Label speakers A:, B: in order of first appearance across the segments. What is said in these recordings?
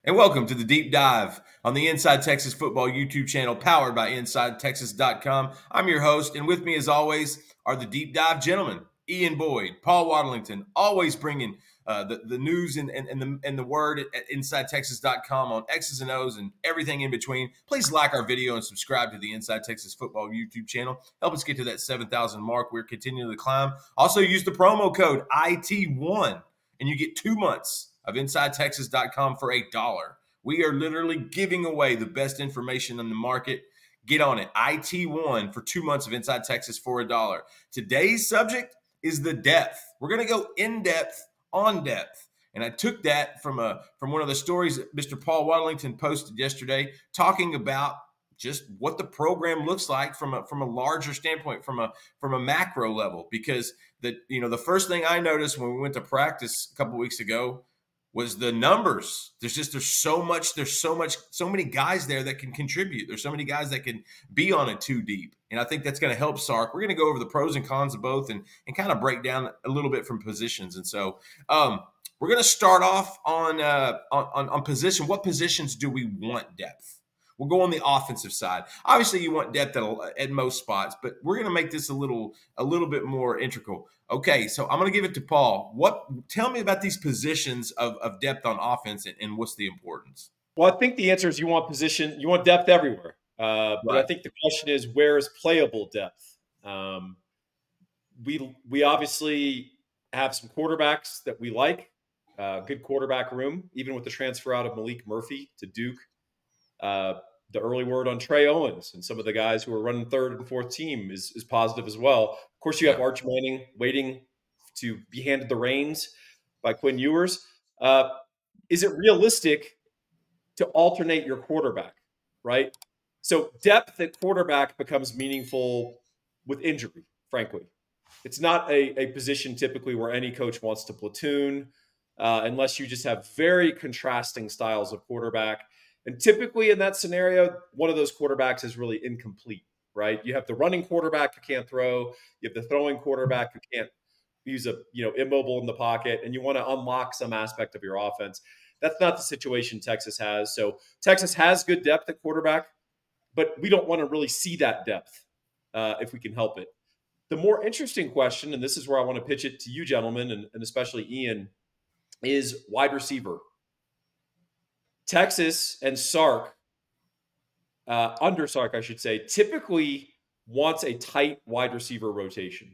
A: And welcome to the Deep Dive on the Inside Texas Football YouTube channel powered by InsideTexas.com. I'm your host, and with me, as always, are the Deep Dive gentlemen, Ian Boyd, Paul Waddlington, always bringing the news and the word at InsideTexas.com on X's and O's and everything in between. Please like our video and subscribe to the Inside Texas Football YouTube channel. Help us get to that 7,000 mark. We're continuing to climb. Also, use the promo code IT1 and you get 2 months of InsideTexas.com for $1. We are literally giving away the best information on the market. Get on it. IT1 for 2 months of Inside Texas for $1. Today's subject is the depth. We're going to go in depth on depth. And I took that from one of the stories that Mr. Paul Waddlington posted yesterday, talking about just what the program looks like from a larger standpoint, from a macro level. Because the first thing I noticed when we went to practice a couple weeks ago was the numbers. There's so many guys there that can contribute. There's so many guys that can be on a two deep. And I think that's going to help Sark. We're going to go over the pros and cons of both and kind of break down a little bit from positions. And so we're going to start off on position. What positions do we want depth? We'll go on the offensive side. Obviously, you want depth at most spots, but we're going to make this a little bit more integral. Okay, so I'm going to give it to Paul. Tell me about these positions of depth on offense and what's the importance?
B: Well, I think the answer is you want depth everywhere. But
A: Right.
B: I think the question is, where is playable depth? We obviously have some quarterbacks that we like, good quarterback room, even with the transfer out of Malik Murphy to Duke. The early word on Trey Owens and some of the guys who are running third and fourth team is positive as well. Of course, you have Arch Manning waiting to be handed the reins by Quinn Ewers. Is it realistic to alternate your quarterback, right? So depth at quarterback becomes meaningful with injury, frankly. It's not a position typically where any coach wants to platoon unless you just have very contrasting styles of quarterback. And typically in that scenario, one of those quarterbacks is really incomplete, right? You have the running quarterback who can't throw. You have the throwing quarterback who can't use immobile in the pocket, and you want to unlock some aspect of your offense. That's not the situation Texas has. So Texas has good depth at quarterback, but we don't want to really see that depth if we can help it. The more interesting question, and this is where I want to pitch it to you gentlemen, and especially Ian, is wide receiver. Texas and Sark, under Sark, I should say, typically wants a tight wide receiver rotation.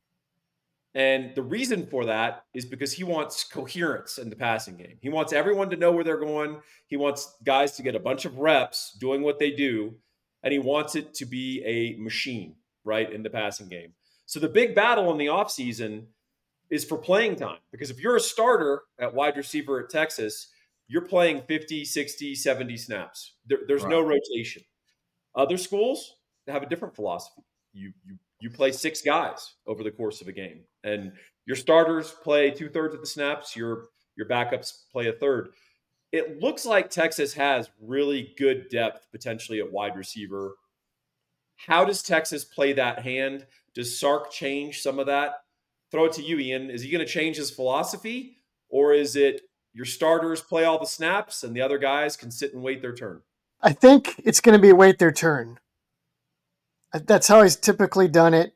B: And the reason for that is because he wants coherence in the passing game. He wants everyone to know where they're going. He wants guys to get a bunch of reps doing what they do. And he wants it to be a machine, right, in the passing game. So the big battle in the offseason is for playing time. Because if you're a starter at wide receiver at Texas, you're playing 50, 60, 70 snaps. There's no rotation. Other schools have a different philosophy. You play 6 guys over the course of a game, and your starters play 2/3 of the snaps. Your backups play 1/3. It looks like Texas has really good depth potentially at wide receiver. How does Texas play that hand? Does Sark change some of that? Throw it to you, Ian. Is he going to change his philosophy, or is it your starters play all the snaps and the other guys can sit and wait their turn?
C: I think it's going to be wait their turn. That's how he's typically done it.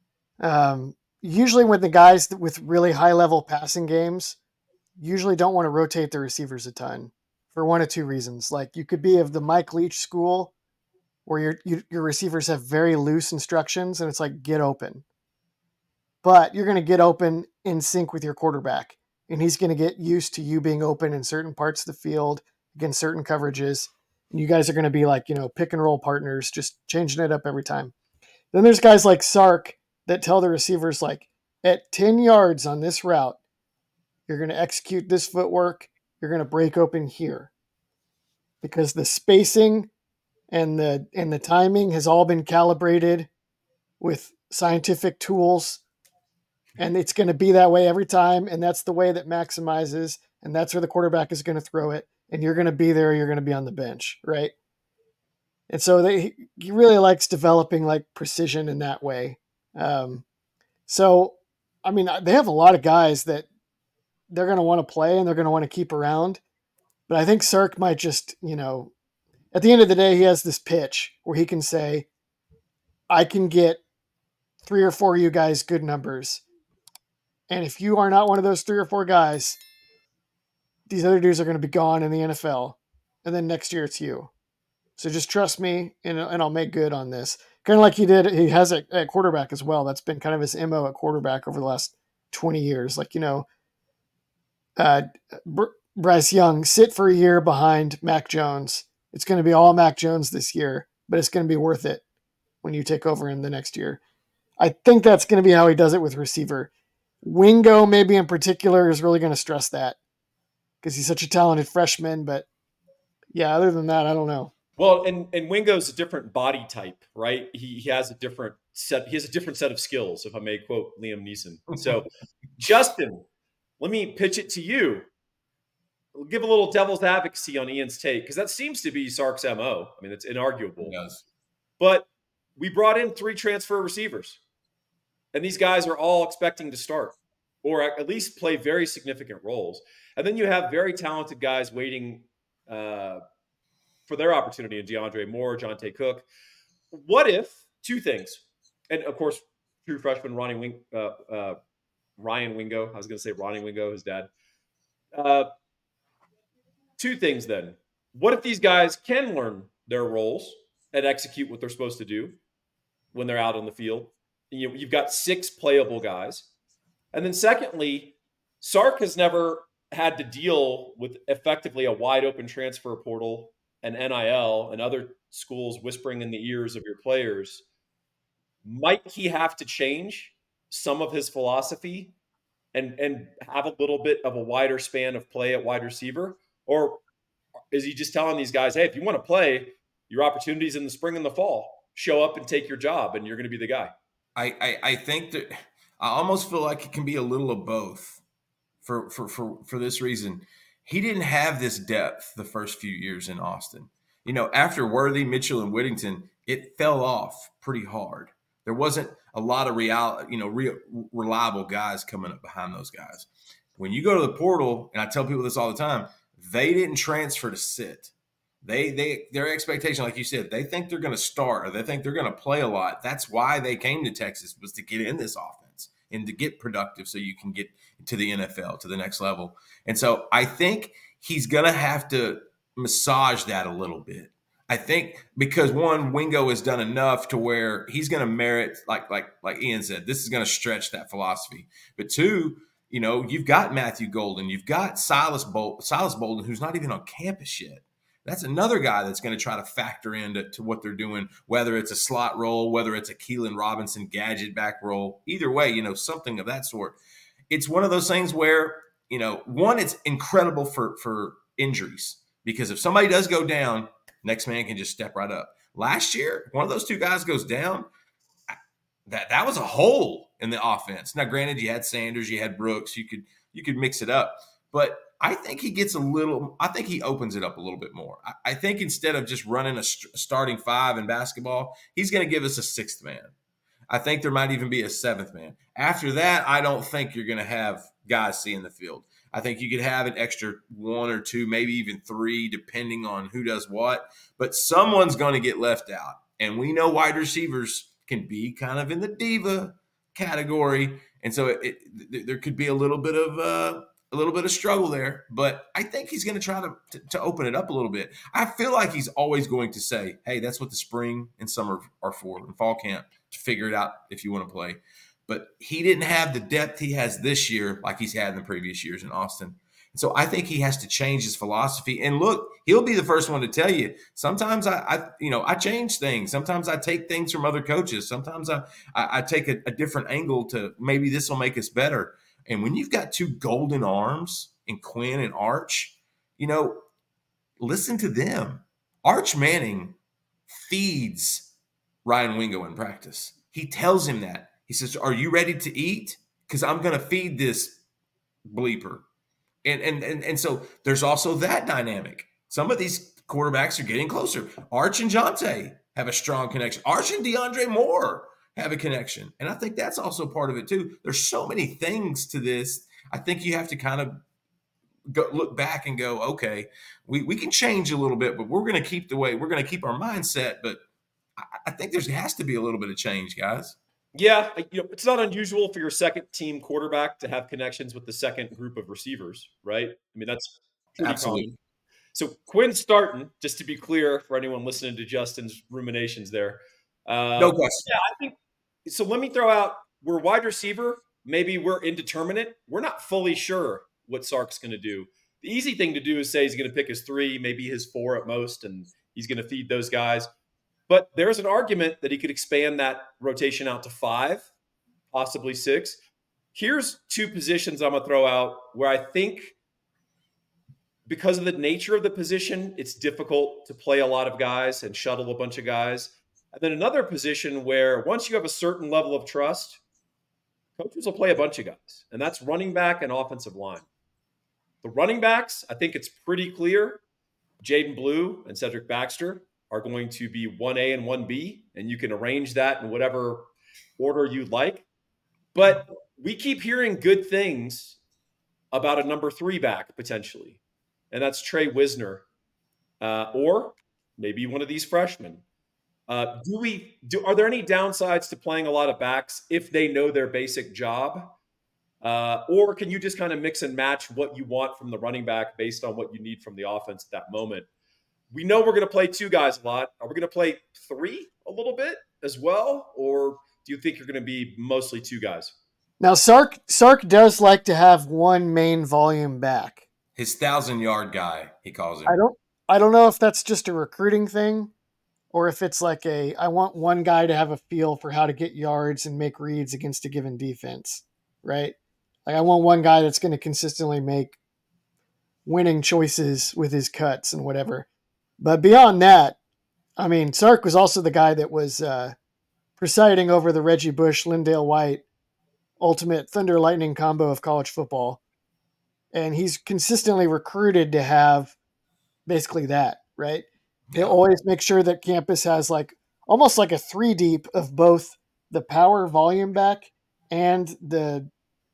C: Usually when the guys with really high-level passing games usually don't want to rotate their receivers a ton for one of two reasons. Like you could be of the Mike Leach school where your receivers have very loose instructions and it's like, get open. But you're going to get open in sync with your quarterback. And he's going to get used to you being open in certain parts of the field against certain coverages. And you guys are going to be like, pick and roll partners, just changing it up every time. Then there's guys like Sark that tell the receivers, like, at 10 yards on this route, you're going to execute this footwork. You're going to break open here. Because the spacing and the timing has all been calibrated with scientific tools. And it's going to be that way every time. And that's the way that maximizes. And that's where the quarterback is going to throw it. And you're going to be there. You're going to be on the bench, right? And so he really likes developing like precision in that way. So, I mean, they have a lot of guys that they're going to want to play and they're going to want to keep around. But I think Sark might just, at the end of the day, he has this pitch where he can say, I can get 3 or 4 of you guys good numbers. And if you are not one of those 3 or 4 guys, these other dudes are going to be gone in the NFL. And then next year it's you. So just trust me, and I'll make good on this. Kind of like he has at quarterback as well. That's been kind of his MO at quarterback over the last 20 years. Like, Bryce Young, sit for a year behind Mac Jones. It's going to be all Mac Jones this year, but it's going to be worth it when you take over him the next year. I think that's going to be how he does it with receiver. Wingo, maybe in particular, is really going to stress that because he's such a talented freshman. But yeah, other than that, I don't know.
B: Well, and Wingo's a different body type, right? He has a different set. He has a different set of skills, if I may quote Liam Neeson. So, Justin, let me pitch it to you. We'll give a little devil's advocacy on Ian's take because that seems to be Sark's MO. I mean, it's inarguable.
A: Yes.
B: But we brought in 3 transfer receivers, and these guys are all expecting to start or at least play very significant roles. And then you have very talented guys waiting for their opportunity in DeAndre Moore, Jonte Cook. What if 2 things? And of course, true freshman Ryan Wingo. I was going to say Ronnie Wingo, his dad. 2 things then. What if these guys can learn their roles and execute what they're supposed to do when they're out on the field? You've got 6 playable guys. And then secondly, Sark has never had to deal with effectively a wide open transfer portal and NIL and other schools whispering in the ears of your players. Might he have to change some of his philosophy and have a little bit of a wider span of play at wide receiver? Or is he just telling these guys, hey, if you want to play, your opportunities in the spring and the fall, show up and take your job and you're going to be the guy?
A: I think that I almost feel like it can be a little of both for this reason. He didn't have this depth the first few years in Austin. After Worthy, Mitchell, and Whittington, it fell off pretty hard. There wasn't a lot of reliable guys coming up behind those guys. When you go to the portal, and I tell people this all the time, they didn't transfer to sit. Their expectation, like you said, they think they're going to start or they think they're going to play a lot. That's why they came to Texas, was to get in this offense and to get productive so you can get to the NFL, to the next level. And so I think he's going to have to massage that a little bit. I think because one, Wingo has done enough to where he's going to merit, like Ian said, this is going to stretch that philosophy. But 2, you've got Matthew Golden, you've got Silas Bolden, who's not even on campus yet. That's another guy that's going to try to factor into what they're doing, whether it's a slot role, whether it's a Keelan Robinson gadget back role. Either way, something of that sort. It's one of those things where, one, it's incredible for injuries because if somebody does go down, next man can just step right up. Last year, one of those 2 guys goes down. That was a hole in the offense. Now, granted, you had Sanders, you had Brooks, you could mix it up, but I think he opens it up a little bit more. I think instead of just running a starting 5 in basketball, he's going to give us a 6th man. I think there might even be a 7th man. After that, I don't think you're going to have guys seeing the field. I think you could have an extra 1 or 2, maybe even 3, depending on who does what. But someone's going to get left out. And we know wide receivers can be kind of in the diva category. And so there could be a little bit of struggle there, but I think he's going to try to open it up a little bit. I feel like he's always going to say, hey, that's what the spring and summer are for, and fall camp, to figure it out if you want to play. But he didn't have the depth he has this year like he's had in the previous years in Austin. And so I think he has to change his philosophy. And look, he'll be the first one to tell you, sometimes I change things. Sometimes I take things from other coaches. Sometimes I take a different angle to maybe this will make us better. And when you've got 2 golden arms in Quinn and Arch, listen to them. Arch Manning feeds Ryan Wingo in practice. He tells him that. He says, are you ready to eat? Because I'm going to feed this bleeper. And so there's also that dynamic. Some of these quarterbacks are getting closer. Arch and Jonte have a strong connection. Arch and DeAndre Moore have a connection. And I think that's also part of it too. There's so many things to this. I think you have to kind of look back and go, okay, we can change a little bit, but we're going to keep our mindset. But I think there has to be a little bit of change, guys.
B: Yeah, it's not unusual for your second team quarterback to have connections with the second group of receivers, right? I mean, that's pretty common. So Quinn's starting, just to be clear for anyone listening to Justin's ruminations there.
A: No question.
B: Yeah, I think so. Let me throw out, we're wide receiver. Maybe we're indeterminate. We're not fully sure what Sark's going to do. The easy thing to do is say he's going to pick his 3, maybe his 4 at most, and he's going to feed those guys. But there's an argument that he could expand that rotation out to 5, possibly 6. Here's 2 positions I'm going to throw out where I think, because of the nature of the position, it's difficult to play a lot of guys and shuttle a bunch of guys. And then another position where once you have a certain level of trust, coaches will play a bunch of guys, and that's running back and offensive line. The running backs, I think it's pretty clear. Jaden Blue and Cedric Baxter are going to be 1A and 1B, and you can arrange that in whatever order you'd like. But we keep hearing good things about a number 3 back potentially, and that's Trey Wisner, or maybe one of these freshmen. Are there any downsides to playing a lot of backs if they know their basic job? Or can you just kind of mix and match what you want from the running back based on what you need from the offense at that moment? We know we're going to play 2 guys a lot. Are we going to play 3 a little bit as well? Or do you think you're going to be mostly 2 guys?
C: Now, Sark does like to have one main volume back.
A: His 1,000-yard guy, he calls him.
C: I don't know if that's just a recruiting thing, or if it's like I want one guy to have a feel for how to get yards and make reads against a given defense, right? Like I want one guy that's going to consistently make winning choices with his cuts and whatever. But beyond that, I mean, Sark was also the guy that was presiding over the Reggie Bush, Lindale White ultimate thunder lightning combo of college football. And he's consistently recruited to have basically that, right? He'll always make sure that campus has like almost like a 3 deep of both the power volume back and the,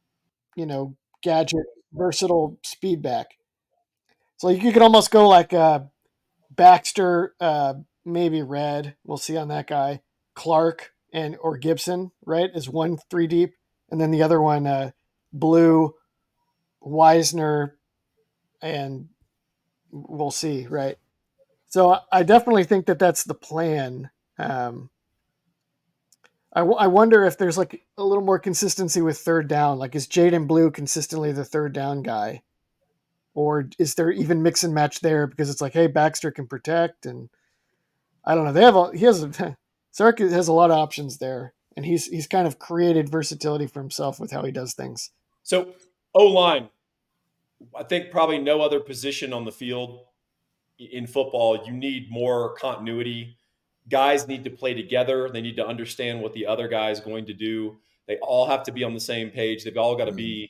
C: gadget versatile speed back. So you could almost go like Baxter, maybe Red. We'll see on that guy. Clark or Gibson, right? Is 1 3 deep. And then the other one, Blue, Wisner, and we'll see, right? So I definitely think that that's the plan. I wonder if there's like a little more consistency with third down. Like, is Jaden Blue consistently the third down guy? Or is there even mix and match there because it's like, hey, Baxter can protect, and I don't know. Sark has a lot of options there, and he's kind of created versatility for himself with how he does things.
B: So O-line, I think probably no other position on the field in football, you need more continuity. Guys need to play together. They need to understand what the other guy is going to do. They all have to be on the same page. They've all got to be,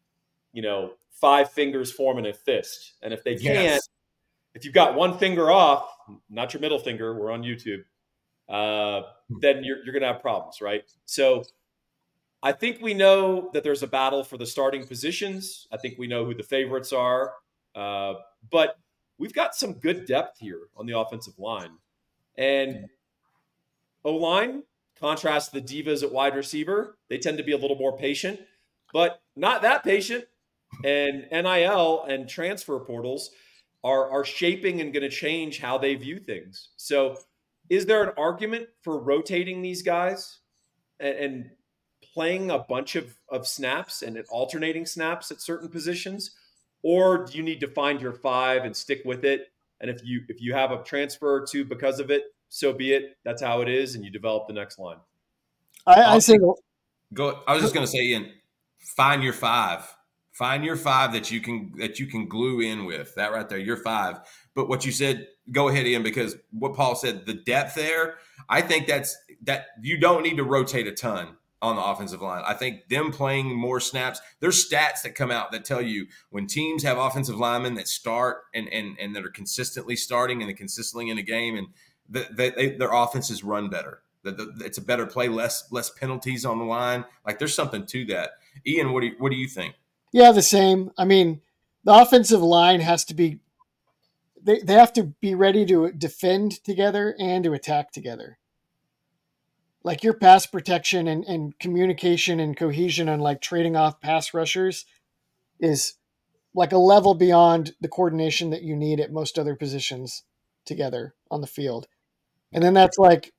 B: 5 fingers forming a fist. And if they can't, if you've got one finger off, not your middle finger, we're on YouTube, then you're going to have problems, right? So I think we know that there's a battle for the starting positions. I think we know who the favorites are. But we've got some good depth here on the offensive line. And O-line, contrast the divas at wide receiver, they tend to be a little more patient, but not that patient. And NIL and transfer portals are shaping and going to change how they view things. So is there an argument for rotating these guys and playing a bunch of snaps and alternating snaps at certain positions? Or do you need to find your 5 and stick with it? And if you have a transfer or 2 because of it, so be it. That's how it is, and you develop the next line.
C: I say
A: go. I was just going to say, Ian, find your 5. Find your 5 that you can glue in with. That right there, your 5. But what you said, go ahead, Ian, because what Paul said, the depth there, I think that you don't need to rotate a ton on the offensive line. I think them playing more snaps, there's stats that come out that tell you when teams have offensive linemen that start and that are consistently starting and consistently in a game, and their offenses run better. It's a better play, less penalties on the line. Like, there's something to that. Ian, what do you think?
C: Yeah, the same. I mean, the offensive line has to be, they have to be ready to defend together and to attack together. Like your pass protection and communication and cohesion and like trading off pass rushers is like a level beyond the coordination that you need at most other positions together on the field. And then that's like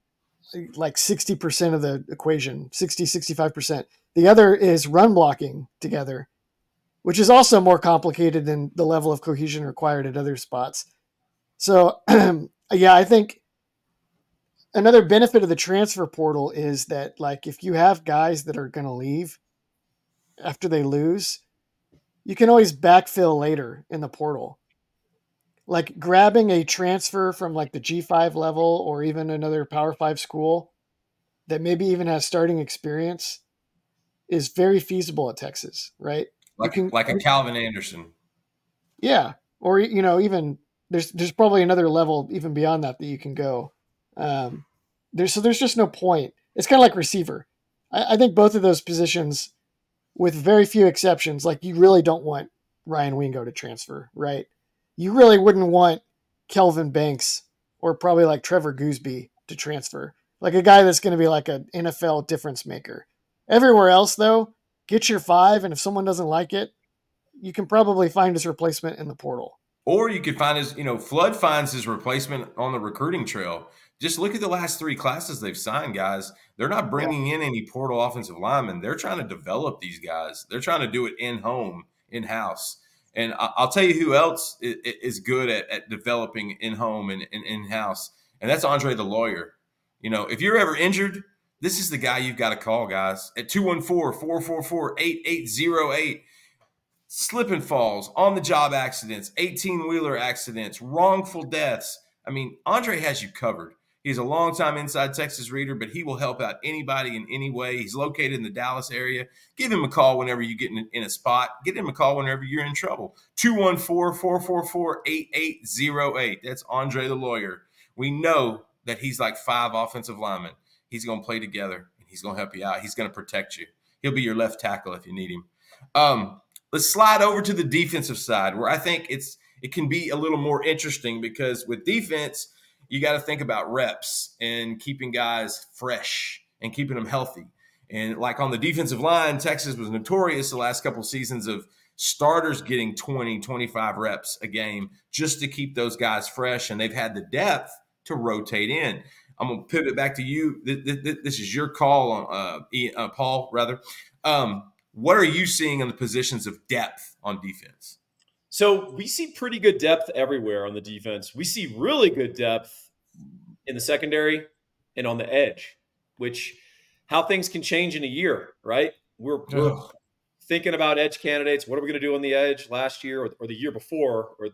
C: 60% of the equation, 65%. The other is run blocking together, which is also more complicated than the level of cohesion required at other spots. So, yeah, I think another benefit of the transfer portal is that, like, if you have guys that are going to leave after they lose, you can always backfill later in the portal. Like grabbing a transfer from like the G5 level or even another Power 5 school that maybe even has starting experience is very feasible at Texas, right?
A: Like a Calvin Anderson.
C: Yeah. Or, even there's probably another level even beyond that you can go. There's just no point. It's kind of like receiver. I think both of those positions, with very few exceptions, like you really don't want Ryan Wingo to transfer, right? You really wouldn't want Kelvin Banks or probably like Trevor Gooseby to transfer. Like a guy that's going to be like an NFL difference maker. Everywhere else, though, get your 5, and if someone doesn't like it, you can probably find his replacement in the portal.
A: Or you could find his, Flood finds his replacement on the recruiting trail. Just look at the last 3 classes they've signed, guys. They're not bringing in any portal offensive linemen. They're trying to develop these guys. They're trying to do it in-house. And I'll tell you who else is good at developing in-home and in-house, and that's Andre the Lawyer. If you're ever injured, this is the guy you've got to call, guys, at 214-444-8808. Slip and falls, on-the-job accidents, 18-wheeler accidents, wrongful deaths. I mean, Andre has you covered. He's a longtime Inside Texas reader, but he will help out anybody in any way. He's located in the Dallas area. Give him a call whenever you get in a spot. Get him a call whenever you're in trouble. 214-444-8808. That's Andre the Lawyer. We know that he's like 5 offensive linemen. He's going to play together, and he's going to help you out. He's going to protect you. He'll be your left tackle if you need him. Let's slide over to the defensive side, where I think it can be a little more interesting, because with defense, you got to think about reps and keeping guys fresh and keeping them healthy. And like on the defensive line, Texas was notorious the last couple of seasons of starters getting 20, 25 reps a game just to keep those guys fresh, and they've had the depth to rotate in. I'm going to pivot back to you. This is your call on Paul, rather. What are you seeing in the positions of depth on defense?
B: So we see pretty good depth everywhere on the defense. We see really good depth in the secondary and on the edge, which how things can change in a year, right? We're thinking about edge candidates. What are we going to do on the edge last year or the year before, or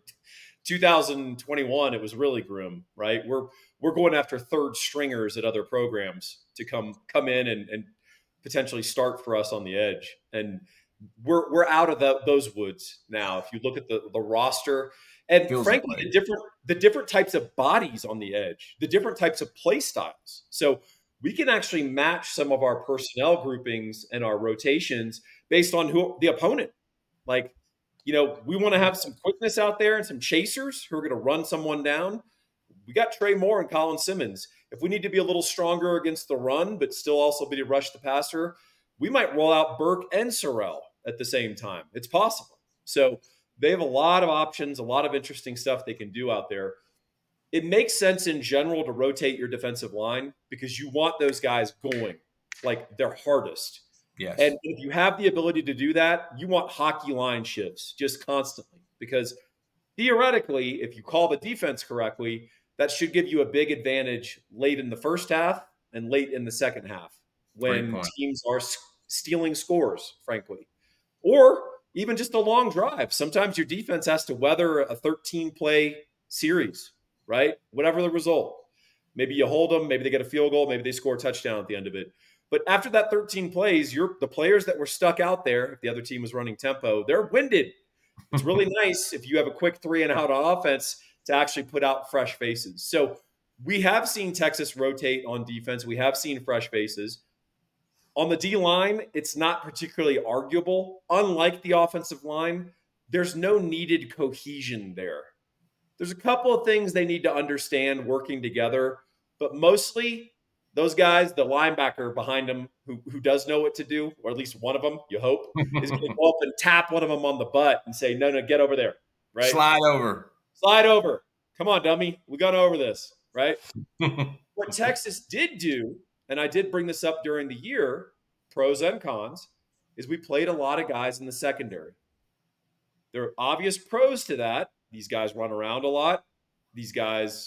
B: 2021? It was really grim, right? We're going after third stringers at other programs to come in and potentially start for us on the edge. And we're out of those woods now. If you look at the roster, and frankly, the different types of bodies on the edge, the different types of play styles. So we can actually match some of our personnel groupings and our rotations based on who the opponent. Like, we want to have some quickness out there and some chasers who are going to run someone down. We got Trey Moore and Colin Simmons. If we need to be a little stronger against the run, but still also be to rush the passer, we might roll out Burke and Sorrell at the same time. It's possible. So they have a lot of options, a lot of interesting stuff they can do out there. It makes sense in general to rotate your defensive line because you want those guys going like their hardest.
A: Yes.
B: And if you have the ability to do that, you want hockey line shifts just constantly, because theoretically, if you call the defense correctly, that should give you a big advantage late in the first half and late in the second half when teams are stealing scores, frankly. Or even just a long drive. Sometimes your defense has to weather a 13-play series, right? Whatever the result. Maybe you hold them, maybe they get a field goal, maybe they score a touchdown at the end of it. But after that 13 plays, the players that were stuck out there, if the other team was running tempo, they're winded. It's really nice if you have a quick 3-and-out on offense to actually put out fresh faces. So we have seen Texas rotate on defense. We have seen fresh faces. On the D-line, it's not particularly arguable. Unlike the offensive line, there's no needed cohesion there. There's a couple of things they need to understand working together, but mostly those guys, the linebacker behind them who does know what to do, or at least one of them, you hope, is going to go up and tap one of them on the butt and say, no, get over there, right?
A: Slide over.
B: Slide over. Come on, dummy. We got over this, right? What Texas did do, and I did bring this up during the year, pros and cons, is we played a lot of guys in the secondary. There are obvious pros to that. These guys run around a lot. These guys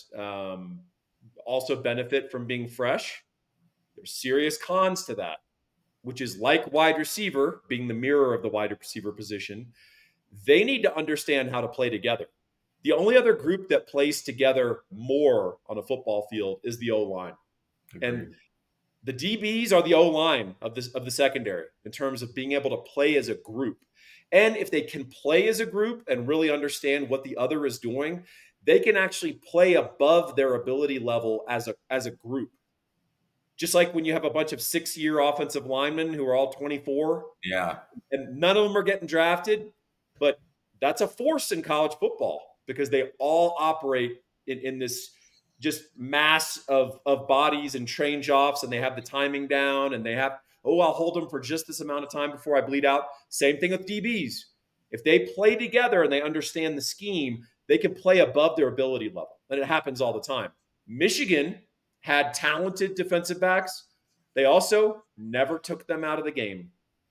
B: also benefit from being fresh. There's serious cons to that, which is like wide receiver, being the mirror of the wide receiver position. They need to understand how to play together. The only other group that plays together more on a football field is the O-line. And the DBs are the O-line of the secondary in terms of being able to play as a group. And if they can play as a group and really understand what the other is doing, they can actually play above their ability level as a group. Just like when you have a bunch of 6-year offensive linemen who are all 24.
A: Yeah.
B: And none of them are getting drafted, but that's a force in college football because they all operate in this just mass of bodies and change offs, and they have the timing down, and they have, I'll hold them for just this amount of time before I bleed out. Same thing with DBs. If they play together and they understand the scheme, they can play above their ability level. And it happens all the time. Michigan had talented defensive backs. They also never took them out of the game.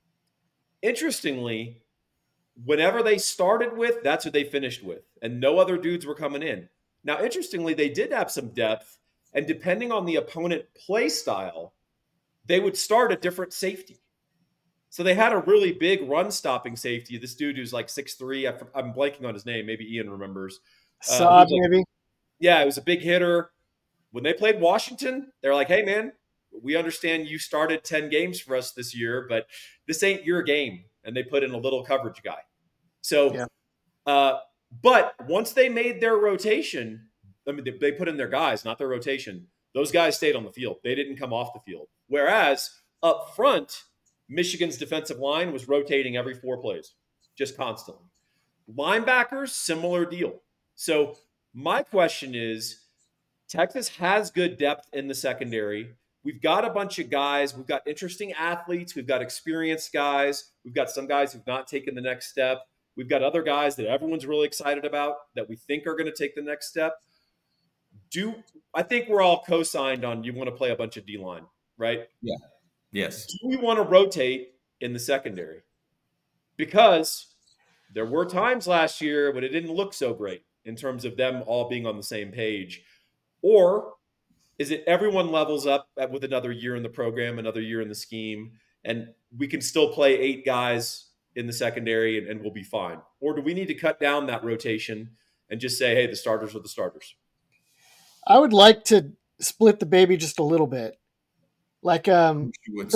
B: Interestingly, whenever they started with, that's who they finished with. And no other dudes were coming in. Now, interestingly, they did have some depth. And depending on the opponent play style, they would start a different safety. So they had a really big run-stopping safety. This dude who's like 6'3", I'm blanking on his name. Maybe Ian remembers.
C: Saab, maybe?
B: Yeah, it was a big hitter. When they played Washington, they're like, hey, man, we understand you started 10 games for us this year, but this ain't your game. And they put in a little coverage guy. So, yeah. But once they made their rotation, I mean, they put in their guys, not their rotation. Those guys stayed on the field. They didn't come off the field. Whereas up front, Michigan's defensive line was rotating every 4 plays, just constantly. Linebackers, similar deal. So my question is, Texas has good depth in the secondary. We've got a bunch of guys. We've got interesting athletes. We've got experienced guys. We've got some guys who've not taken the next step. We've got other guys that everyone's really excited about that we think are going to take the next step. I think we're all co-signed on you want to play a bunch of D-line, right?
A: Yeah. Yes.
B: Do we want to rotate in the secondary? Because there were times last year when it didn't look so great in terms of them all being on the same page. Or is it everyone levels up with another year in the program, another year in the scheme, and we can still play 8 guys in the secondary and we'll be fine? Or do we need to cut down that rotation and just say, hey, the starters are the starters?
C: I would like to split the baby just a little bit. Like,
A: King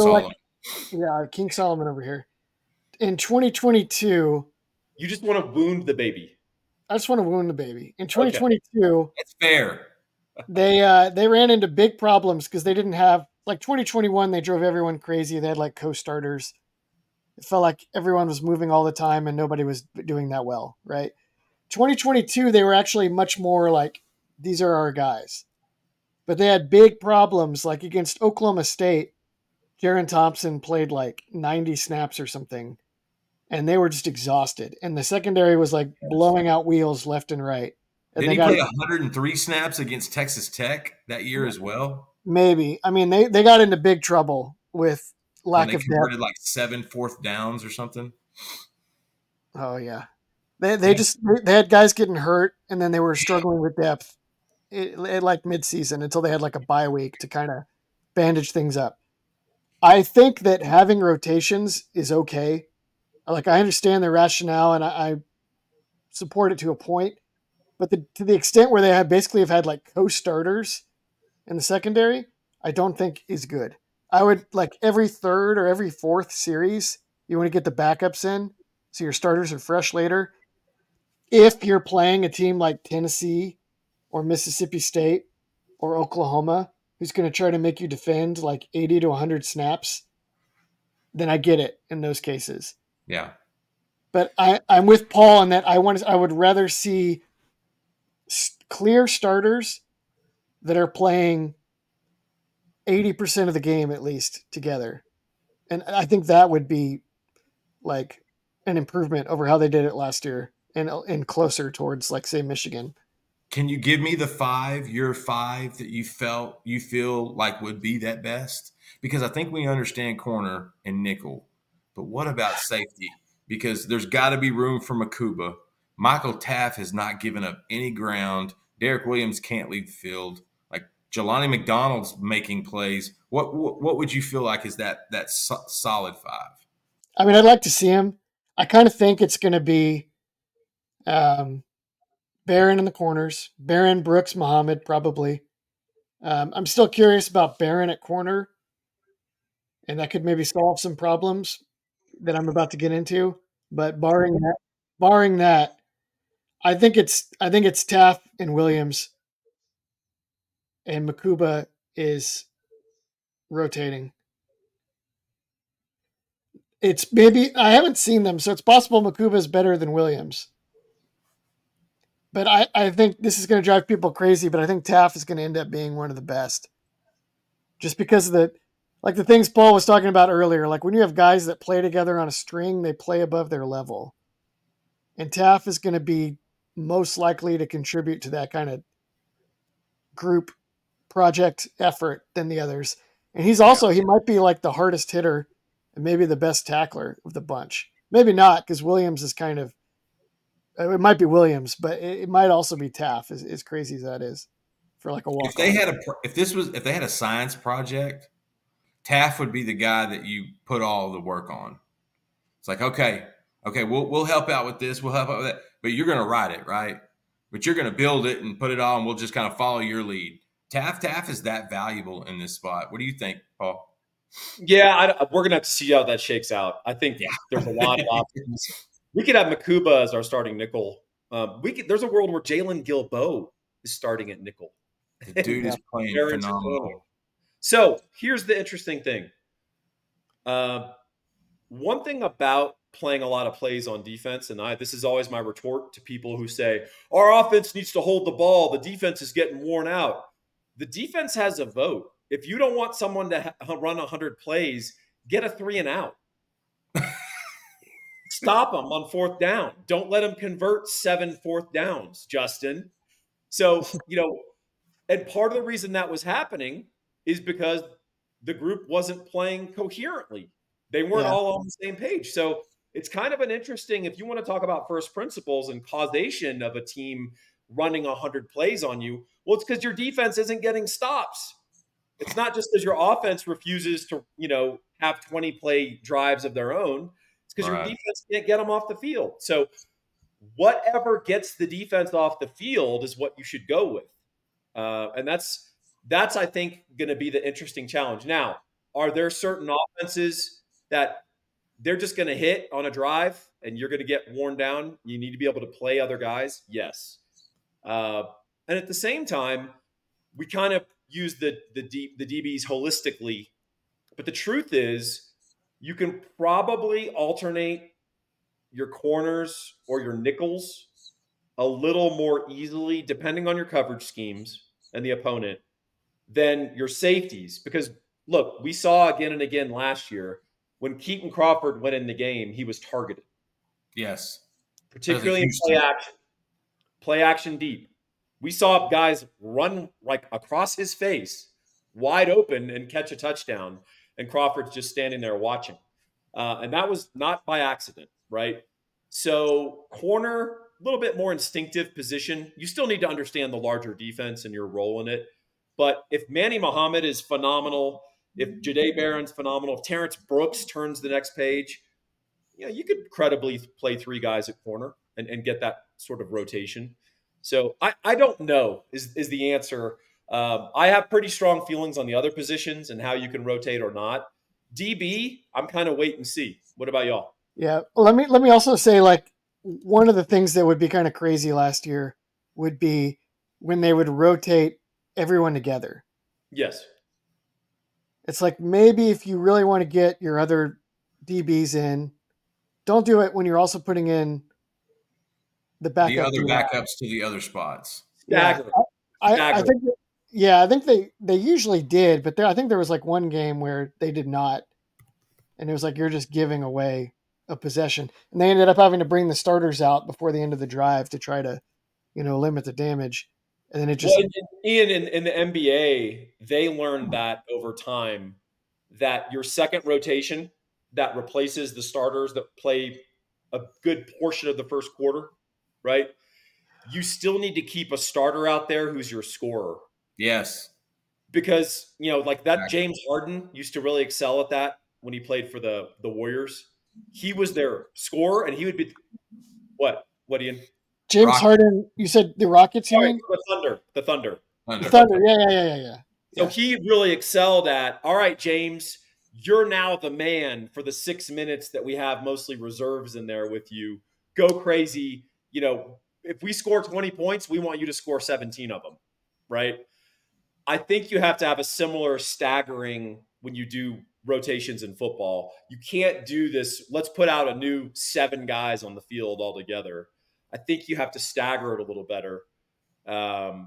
C: Solomon over here. In 2022.
B: You just want to wound the baby.
C: I just want to wound the baby. In 2022.
A: It's fair.
C: They ran into big problems because they didn't have, like 2021, they drove everyone crazy. They had like co-starters. It felt like everyone was moving all the time and nobody was doing that well, right? 2022, they were actually much more like, these are our guys. But they had big problems, like against Oklahoma State. Jaron Thompson played like 90 snaps or something, and they were just exhausted. And the secondary was like blowing out wheels left and right. And
A: Did he play 103 snaps against Texas Tech that year as well?
C: Maybe. I mean, they got into big trouble with lack of depth. They converted
A: like 7 fourth downs or something.
C: Oh yeah, they had guys getting hurt, and then they were struggling with depth at like midseason until they had like a bye week to kind of bandage things up. I think that having rotations is okay. Like, I understand the rationale and I support it to a point, but to the extent where they have had like co-starters in the secondary, I don't think is good. I would like every 3rd or every 4th series, you want to get the backups in so your starters are fresh later. If you're playing a team like Tennessee or Mississippi State or Oklahoma, who's going to try to make you defend like 80 to 100 snaps, then I get it in those cases.
A: Yeah.
C: But I'm with Paul in that I would rather see clear starters that are playing 80% of the game at least together. And I think that would be like an improvement over how they did it last year and closer towards like say Michigan.
A: Can you give me your five that you feel like would be that best? Because I think we understand corner and nickel, but what about safety? Because there's got to be room for Makuba. Michael Taft has not given up any ground. Derek Williams can't leave the field. Like Jelani McDonald's making plays. What would you feel like is that solid five?
C: I mean, I'd like to see him. I kind of think it's going to be um, Barron in the corners, Barron, Brooks, Muhammad, probably. I'm still curious about Barron at corner, and that could maybe solve some problems that I'm about to get into. But barring that, I think it's Taft and Williams, and Makuba is rotating. It's maybe I haven't seen them, so it's possible Makuba is better than Williams. But I think this is going to drive people crazy. But I think Taft is going to end up being one of the best, just because of the things Paul was talking about earlier. Like when you have guys that play together on a string, they play above their level, and Taft is going to be most likely to contribute to that kind of group project effort than the others. And he might be like the hardest hitter and maybe the best tackler of the bunch. Maybe not, because Williams is kind of, it might be Williams, but it might also be Taft, as crazy as that is for like a walk.
A: If they had a science project, Taft would be the guy that you put all the work on. It's like, okay, we'll help out with this, we'll help out with that, but you're going to write it, right? But you're going to build it and put it all, and we'll just kind of follow your lead. Taft is that valuable in this spot. What do you think, Paul?
B: Yeah, we're going to have to see how that shakes out. I think there's a lot of options. We could have Makuba as our starting nickel. There's a world where Jalen Gilbo is starting at nickel.
A: The dude is playing phenomenal.
B: So here's the interesting thing. One thing about playing a lot of plays on defense, and this is always my retort to people who say, our offense needs to hold the ball, the defense is getting worn out. The defense has a vote. If you don't want someone to run 100 plays, get a 3 and out. Stop them on 4th down. Don't let them convert 7 4th downs, Justin. So, and part of the reason that was happening is because the group wasn't playing coherently. They weren't all on the same page. So it's kind of an interesting, if you want to talk about first principles and causation of a team running 100 plays on you, well, it's because your defense isn't getting stops. It's not just because your offense refuses to, have 20 play drives of their own. It's because your defense can't get them off the field. So whatever gets the defense off the field is what you should go with. And that's I think, going to be the interesting challenge. Now, are there certain offenses that they're just going to hit on a drive and you're going to get worn down? You need to be able to play other guys? Yes. And at the same time, we kind of use the DBs holistically. But the truth is, you can probably alternate your corners or your nickels a little more easily, depending on your coverage schemes and the opponent, than your safeties. Because, look, we saw again and again last year, when Keaton Crawford went in the game, he was targeted.
A: Yes.
B: Particularly in play action deep. We saw guys run like across his face, wide open, and catch a touchdown, and Crawford's just standing there watching. And that was not by accident, right? So corner, a little bit more instinctive position. You still need to understand the larger defense and your role in it. But if Manny Muhammad is phenomenal, if Jahdae Barron's phenomenal, if Terrence Brooks turns the next page, you could credibly play 3 guys at corner and get that sort of rotation. So I don't know is the answer. I have pretty strong feelings on the other positions and how you can rotate or not. DB, I'm kind of wait and see. What about y'all?
C: Yeah. Well, let me also say, like, one of the things that would be kind of crazy last year would be when they would rotate everyone together.
B: Yes.
C: It's like maybe if you really want to get your other DBs in, don't do it when you're also putting in the backup.
A: The other
C: D-line.
A: backups to the other spots.
B: Stagger.
C: I think, I think they usually did, but I think there was like one game where they did not, and it was like you're just giving away a possession, and they ended up having to bring the starters out before the end of the drive to try to, limit the damage, and then it just.
B: Well, Ian, in the NBA, they learned that over time that your second rotation that replaces the starters that play a good portion of the first quarter, right? You still need to keep a starter out there who's your scorer.
A: Yes.
B: Because, like that James Harden used to really excel at that when he played for the Warriors. He was their scorer, and he would be what, Ian?
C: James Rockets. Harden, you said the Rockets, you mean?
B: The Thunder.
C: The Thunder, yeah.
B: So he really excelled at, all right, James, you're now the man for the 6 minutes that we have mostly reserves in there with you. Go crazy. If we score 20 points, we want you to score 17 of them, right? I think you have to have a similar staggering when you do rotations in football. You can't do this, let's put out a new 7 guys on the field altogether. I think you have to stagger it a little better. On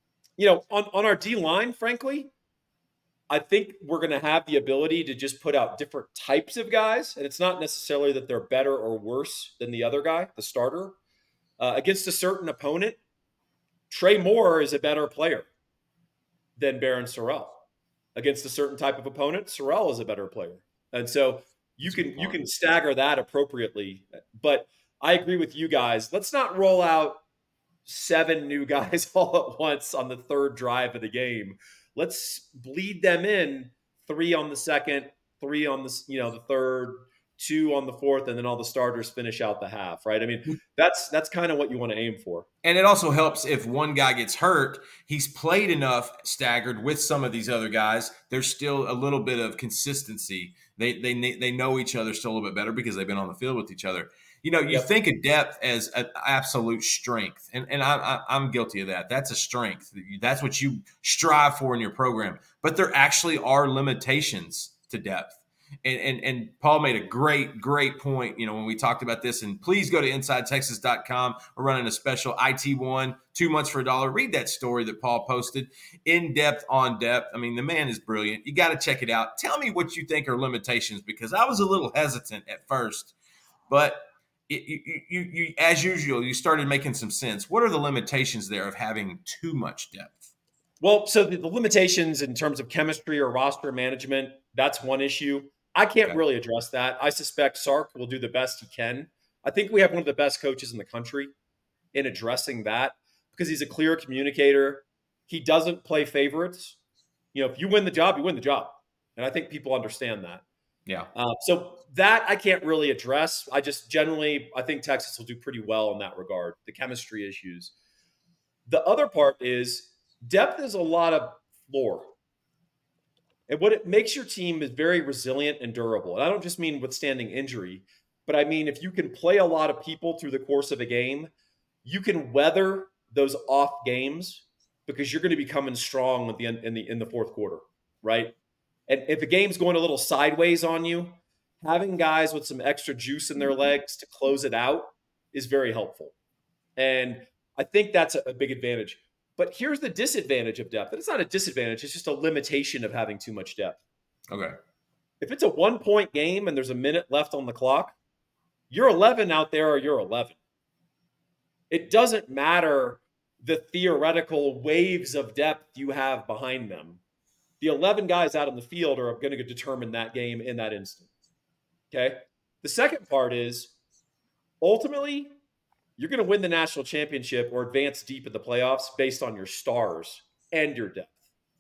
B: our D-line, frankly, I think we're going to have the ability to just put out different types of guys. And it's not necessarily that they're better or worse than the other guy, the starter. Against a certain opponent, Trey Moore is a better player than Barron Sorrell. Against a certain type of opponent, Sorrell is a better player. And so you can stagger that appropriately. But I agree with you guys. Let's not roll out 7 new guys all at once on the third drive of the game. Let's bleed them in, 3 on the second, 3 on the third, 2 on the fourth, and then all the starters finish out the half, right? I mean, that's kind of what you want to aim for.
A: And it also helps if one guy gets hurt, he's played enough staggered with some of these other guys. There's still a little bit of consistency. They know each other still a little bit better because they've been on the field with each other. You think of depth as an absolute strength, and I'm guilty of that. That's a strength. That's what you strive for in your program. But there actually are limitations to depth. And Paul made a great point, when we talked about this. And please go to InsideTexas.com. We're running a special IT1, 2 months for $1. Read that story that Paul posted, in depth on depth. I mean, the man is brilliant. You got to check it out. Tell me what you think are limitations, because I was a little hesitant at first, but you as usual, you started making some sense. What are the limitations there of having too much depth?
B: Well, so the limitations in terms of chemistry or roster management, that's one issue. I can't really address that. I suspect Sark will do the best he can. I think we have one of the best coaches in the country in addressing that, because he's a clear communicator. He doesn't play favorites. If you win the job, you win the job. And I think people understand that.
A: Yeah.
B: So that I can't really address. I think Texas will do pretty well in that regard, the chemistry issues. The other part is depth is a lot of floor. And what it makes your team is very resilient and durable. And I don't just mean withstanding injury, but I mean, if you can play a lot of people through the course of a game, you can weather those off games because you're going to be coming strong at the end in the fourth quarter, right? And if the game's going a little sideways on you, having guys with some extra juice in their legs to close it out is very helpful. And I think that's a big advantage. But here's the disadvantage of depth. And it's not a disadvantage. It's just a limitation of having too much depth.
A: Okay.
B: If it's a 1-point game and there's a minute left on the clock, you're 11 out there or you're 11. It doesn't matter the theoretical waves of depth you have behind them. The 11 guys out on the field are going to determine that game in that instant. Okay? The second part is, ultimately, you're going to win the national championship or advance deep in the playoffs based on your stars and your depth.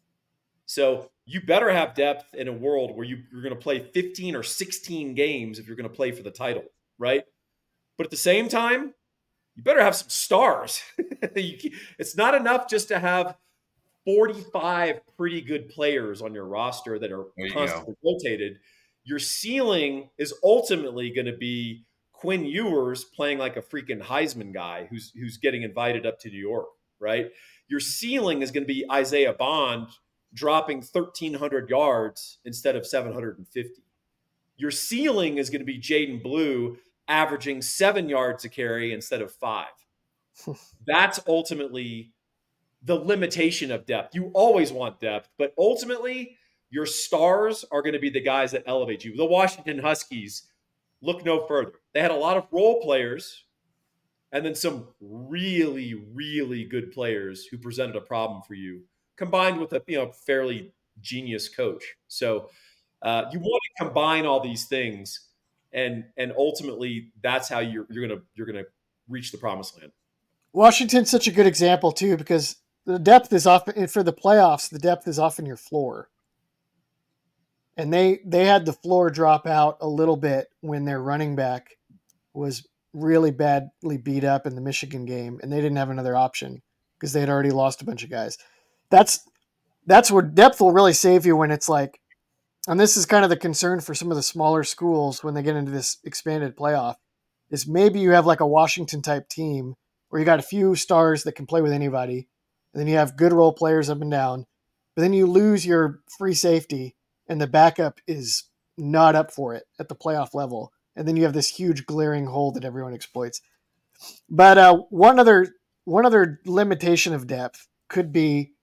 B: So you better have depth in a world where you're going to play 15 or 16 games if you're going to play for the title, right? But at the same time, you better have some stars. It's not enough just to have 45 pretty good players on your roster that are constantly rotated. Your ceiling is ultimately going to be Quinn Ewers playing like a freaking Heisman guy who's getting invited up to New York, right? Your ceiling is going to be Isaiah Bond dropping 1,300 yards instead of 750. Your ceiling is going to be Jaden Blue averaging 7 yards a carry instead of 5. That's ultimately the limitation of depth. You always want depth, but ultimately your stars are going to be the guys that elevate you. The Washington Huskies, look no further. They had a lot of role players and then some really, really good players who presented a problem for you, combined with a fairly genius coach. So you want to combine all these things, and ultimately that's how you're gonna reach the promised land.
C: Washington's such a good example too, because the depth is often for the playoffs. The depth is often your floor, and they had the floor drop out a little bit when their running back was really badly beat up in the Michigan game, and they didn't have another option because they had already lost a bunch of guys. That's where depth will really save you when it's like, and this is kind of the concern for some of the smaller schools when they get into this expanded playoff, is maybe you have like a Washington type team where you got a few stars that can play with anybody, and then you have good role players up and down, but then you lose your free safety and the backup is not up for it at the playoff level. And then you have this huge glaring hole that everyone exploits. But one other limitation of depth could be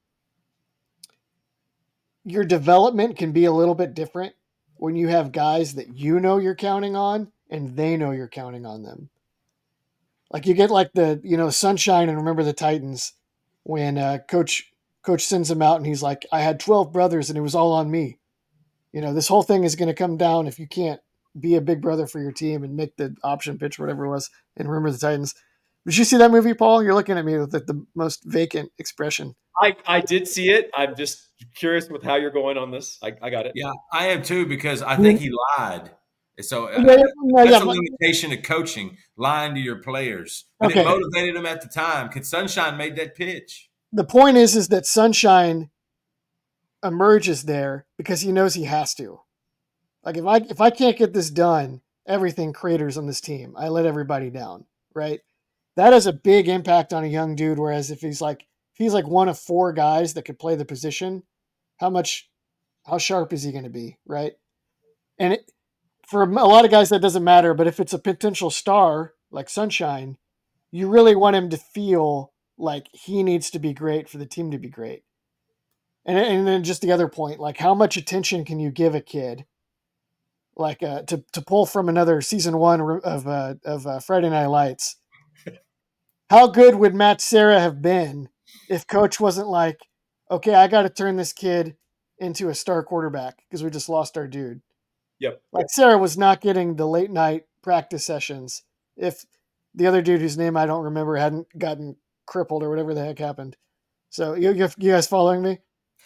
C: your development can be a little bit different when you have guys that you know you're counting on and they know you're counting on them. Like you get like the Sunshine and Remember the Titans when coach sends him out and he's like, I had 12 brothers and it was all on me. This whole thing is going to come down if you can't be a big brother for your team and make the option pitch, whatever it was, and Remember the Titans. Did you see that movie, Paul? You're looking at me with the most vacant expression.
B: I did see it. I'm just curious with how you're going on this. I got it.
A: Yeah, I am too, because I think he lied. So that's a limitation of coaching, lying to your players. But it motivated them at the time because Sunshine made that pitch.
C: The point is that Sunshine emerges there because he knows he has to. Like if I can't get this done, everything craters on this team. I let everybody down, right? That has a big impact on a young dude. Whereas if he's like one of 4 guys that could play the position, how sharp is he going to be, right? And for a lot of guys that doesn't matter, but if it's a potential star like Sunshine, you really want him to feel like he needs to be great for the team to be great. And then just the other point, like how much attention can you give a kid? Like to pull from another season 1 of Friday Night Lights. How good would Matt Serra have been if coach wasn't like, okay, I got to turn this kid into a star quarterback because we just lost our dude.
B: Yep.
C: Like Serra was not getting the late night practice sessions if the other dude whose name I don't remember hadn't gotten crippled or whatever the heck happened. So you guys following me?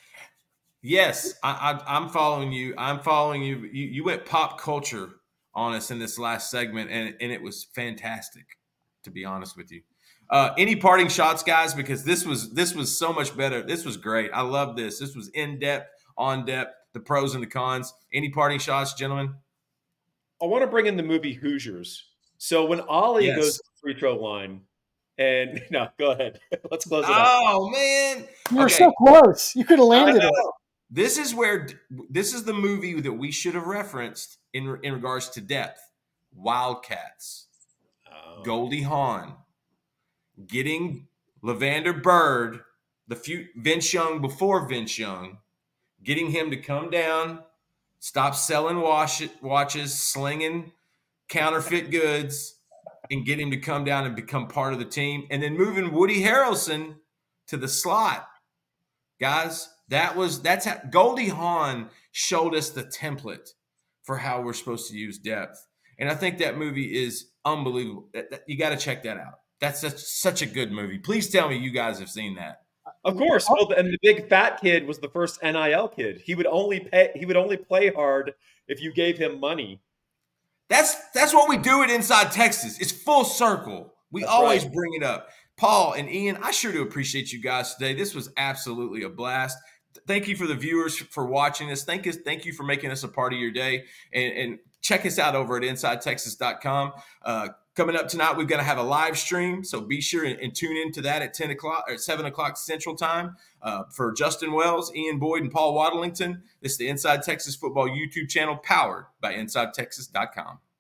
A: Yes, I'm following you. I'm following you. You went pop culture on us in this last segment, and it was fantastic, to be honest with you. Any parting shots, guys? Because this was so much better. This was great. I love this. This was in depth, on depth, the pros and the cons. Any parting shots, gentlemen?
B: I want to bring in the movie Hoosiers. So when Ollie goes to the free throw line, and no, go ahead. Let's close it out.
A: Oh man,
C: you were so close. You could have landed it.
A: This is the movie that we should have referenced in regards to depth. Wildcats. Goldie Hawn. Getting Levander Bird, Vince Young before Vince Young, getting him to come down, stop selling watches, slinging counterfeit goods, and get him to come down and become part of the team, and then moving Woody Harrelson to the slot. Guys, that's how Goldie Hawn showed us the template for how we're supposed to use depth. And I think that movie is unbelievable. You got to check that out. That's such a good movie. Please tell me you guys have seen that.
B: Of course. Well, and the big fat kid was the first NIL kid. He would only play hard if you gave him money.
A: That's what we do at Inside Texas. It's full circle. We always bring it up. Paul and Ian, I sure do appreciate you guys today. This was absolutely a blast. Thank you for the viewers for watching this. Thank you for making us a part of your day. And check us out over at InsideTexas.com. Coming up tonight, we're going to have a live stream, so be sure and tune into that at 10 o'clock or 7 o'clock Central Time. For Justin Wells, Ian Boyd, and Paul Wadlington, this is the Inside Texas Football YouTube channel powered by InsideTexas.com.